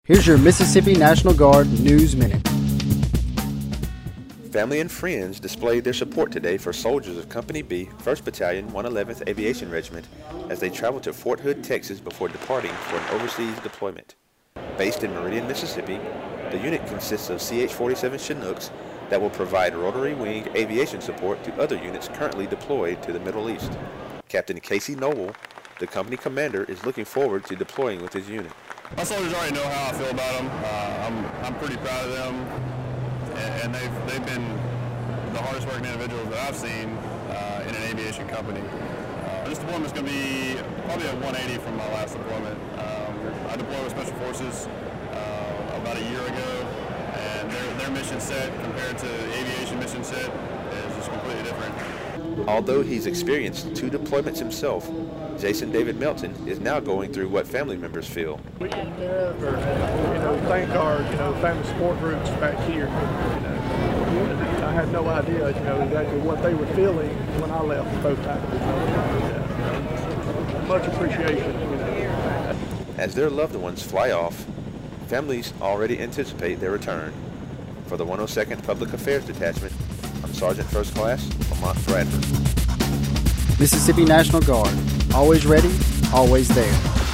Here's your Mississippi National Guard News Minute. Family and friends displayed their support today for soldiers of Company B, 1st Battalion, 111th Aviation Regiment, as they traveled to Fort Hood, Texas before departing for an overseas deployment. Based in Meridian, Mississippi, the unit consists of CH-47 Chinooks that will provide rotary-winged aviation support to other units currently deployed to the Middle East. Captain Casey Noble, the company commander, is looking forward to deploying with his unit. My soldiers already know how I feel about them. I'm pretty proud of them, and they've been the hardest working individuals that I've seen in an aviation company. This deployment is going to be probably a 180 from my last deployment. I deployed with Special Forces about a year ago, and their mission set compared to the aviation mission set is just completely different. Although he's experienced 2 deployments himself, Jason David Melton is now going through what family members feel. We can never, thank our, family support groups back here. I had no idea, exactly what they were feeling when I left both times. Much appreciation. As their loved ones fly off, families already anticipate their return. For the 102nd Public Affairs Detachment, I'm Sergeant First Class Lamont Bradford. Mississippi National Guard, always ready, always there.